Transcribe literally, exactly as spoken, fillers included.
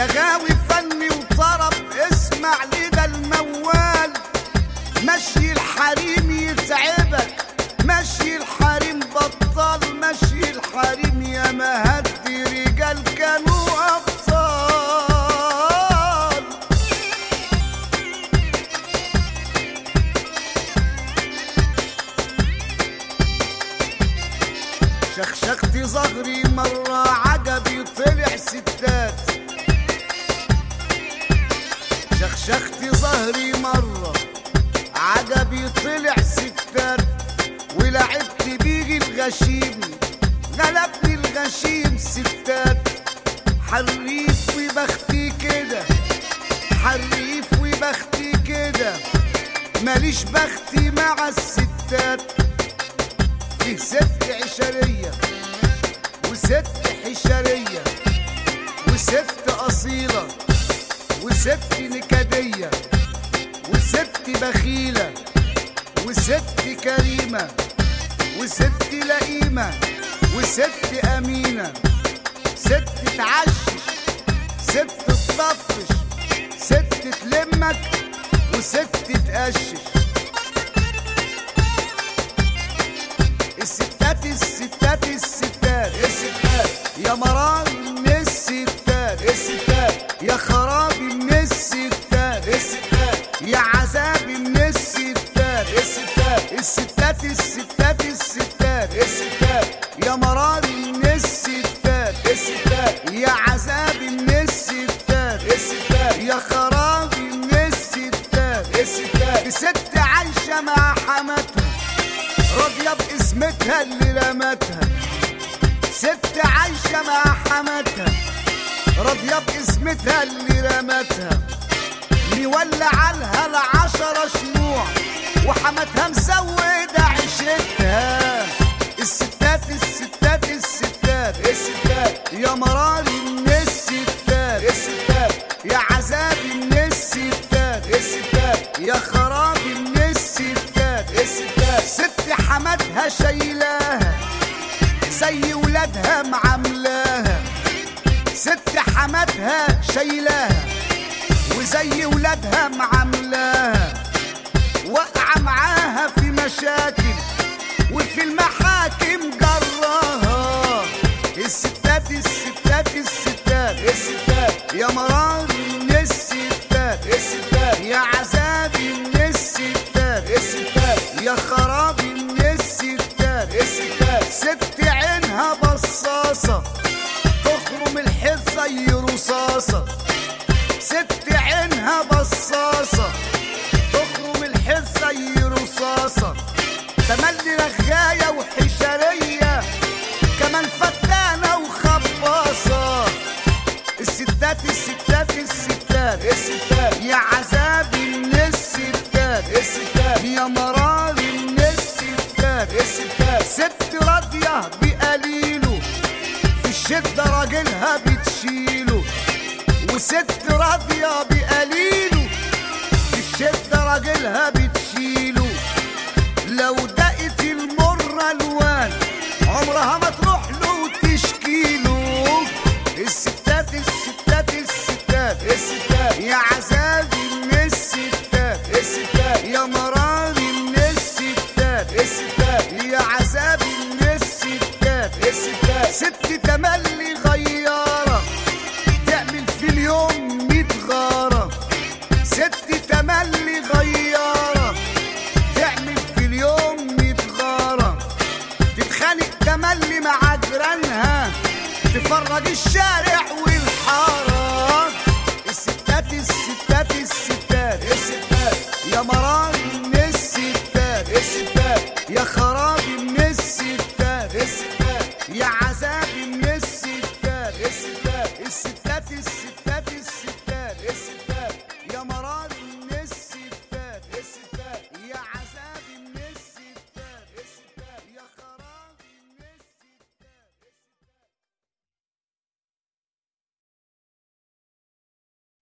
يا غاوي فني وطرب اسمع لده الموال. مشي الحريم يتعبك، مشي الحريم بطل، مشي الحريم يا مهدي رجال كانوا أبطال. شخشختي ظهري مرة عجبي طلع ستات، شخشختي ظهري مرة عجبي طلع ستات، ولعبت بيجي الغشيم غلبني الغشيم ستات. حريف وبختي كده، حريف وبختي كده، ماليش بختي مع الستات. فيه ست عشرية وست حشرية وست أصيلة وست نكدية وست بخيلة وست كريمة وست لئيمة وست أمينة، ست تعشش، ست تطفش، ست تلمك وست تقشش. الستات الستات الستات الستات يا مرار من الستات، الستات يا خرابي من الستات، الستات يا عذابي من الستات، الستات الستات الستات الستات الستات يا مراري من الستات، الستات يا عذابي من الستات، الستات يا خرابي من الستات، الستات ست عايشة مع حماتها راضية باسمتها اللي لمتها، ست عايشة مع حماتها راضية باسمتها اللي رمتها. مولع لها العشرة شموع وحماتها مسودة عيشتها. الستات الستات الستات الستات يا مراري من الستات، الستات يا عذابي من الستات، الستات يا خرابي من الستات، الستات ست حماتها شايلاها زي ولادها معاملاها، ست حماتها شايلاها وزي ولادها معاملاها. وقع معاها في مشاكل وفي المحاكم جراها. الستات الستات الستات الستات يا مراري من الستات، الستات يا عذابي من الستات، الستات يا خرابي من الستات، الستات ست عينها بصاصة تخرم الحيط زي رصاصة، ست عينها بصاصة تخرم الحيط زي رصاصة. تملي رغاية وحشرية كمان فتانة وخباصة. الستات الستات الستات الستات يا عذابي من الستات، الستات يا مراري من الستات، الستات ست راضية بقليله في الشدة راجلها بتشيله، وست راضية بقليله في الشدة راجلها بتشيله. لو دقت المرة الوان عمرها ما تروح له وتشكيله. الستات الستات الستات الستات يا عذابي من الستات، الستات يا مراري من الستات، الستات يا عذابي من الستات، الستات ست تملي غيارة تعمل في اليوم ميت غارة، ست تملي غيارة تعمل في اليوم ميت غارة. تتخانق تملي مع جيرانها تفرج الشارع والحارة. الستات الستات الستات الستات يا مراري من الستات، الستات يا خرابي من الستات، الستات يا